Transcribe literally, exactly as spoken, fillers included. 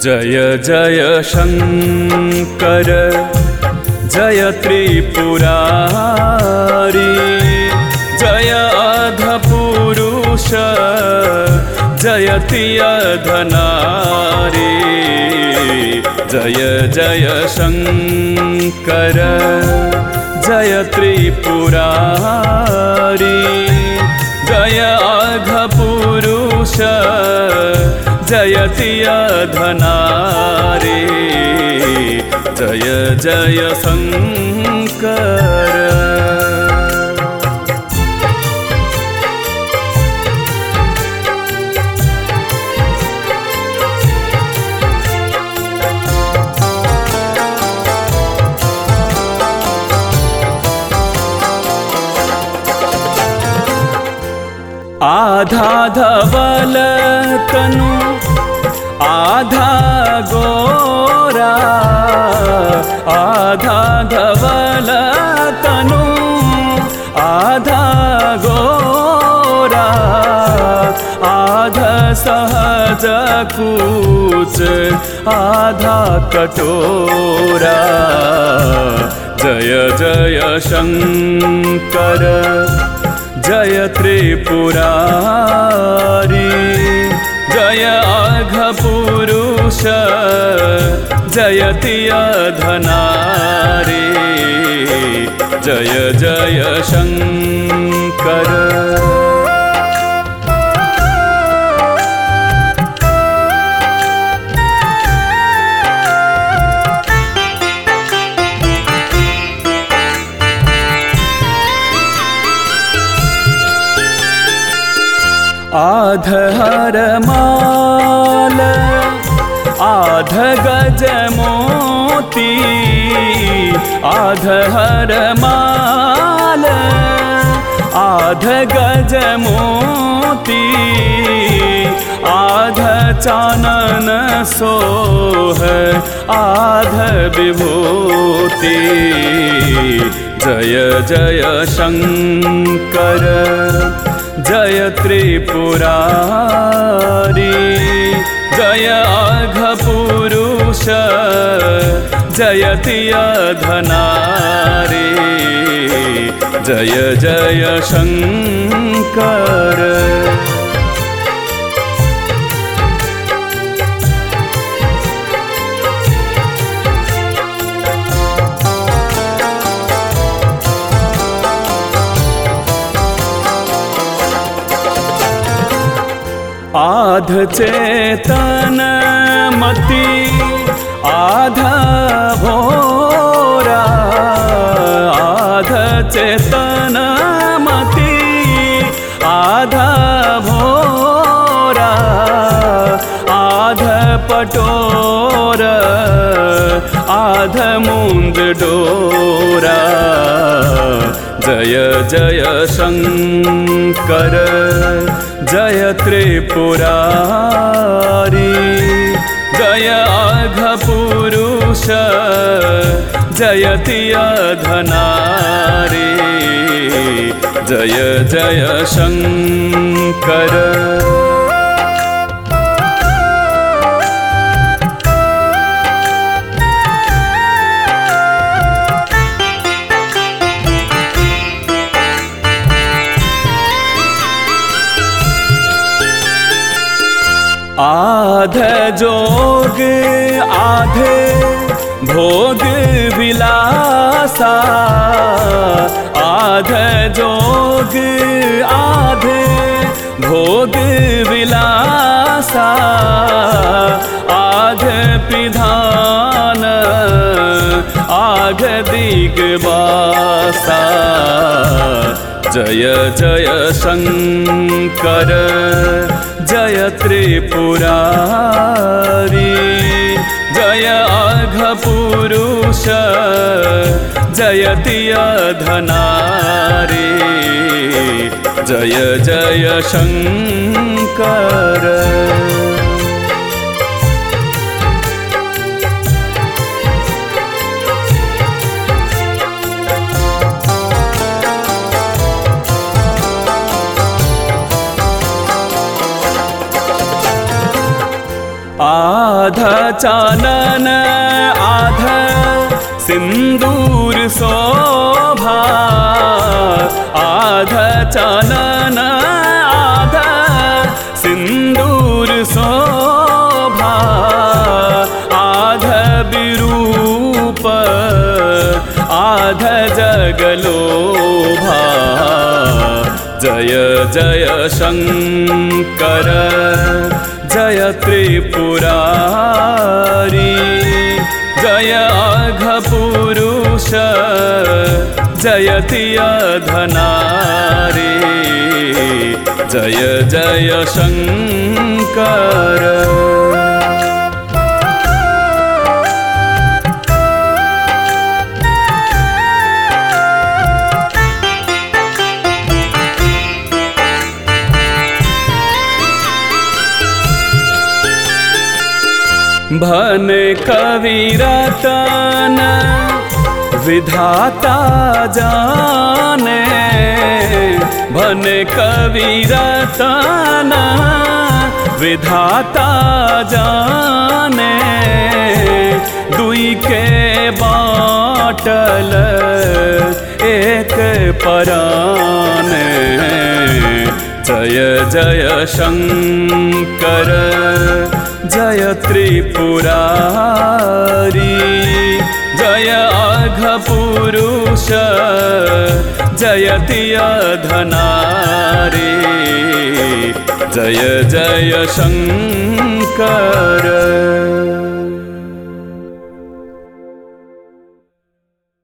जय जय शंकर जय त्रिपुरारी जय अधपुरुष जयति अधनारी जय जय शंकर जय त्रिपुरारी जय अधपुरुष जयति अधनारी जय जय शंकर। आधा धवल तनु आधा गोरा आधा धवल तनु आधा गोरा आधा सहज कूच आधा कटोरा जय जय शंकर जय त्रिपुरारी जय अघपुरुष जयति अधनारी जय जय शंकर। आध हर माल आध गज मोती आध हर माल आध गज मोती आध चानन सोह आध विभूति जय जय शंकर जय त्रिपुरारी जय अघपुरुष जयति अधनारी जय जय शंकर। आध चेतन मति आध भोरा आध चेतन मति आध भोरा आध पटोर आध मुंद डोरा जय जय शंकर जय त्रिपुरारी जय अघपुरुष जयति अधनारी जय जय शंकर। आध जोग आधे भोग विलासा आध जोग आधे भोग विलासा आध पिधान आध दिग्वासा जय जय शंकर जय त्रिपुरारी जय अघपुरुष जयति अधनारी जय जय शंकर। आध चानन आध सिंदूर शोभा आध चानन आध सिंदूर शोभा आध विरूप आध जगलोभा जय जय शंकर जय त्रिपुरारी जय अघपुरुष जयति अधनारी जय जय शंकर। भन कविरतन विधाता जाने भन कविरतन विधाता जाने दुई के बाटल एक पराने जय जय शंकर जय त्रिपुरारी जय अघपुरुष जयति अधनारी जय जय शंकर।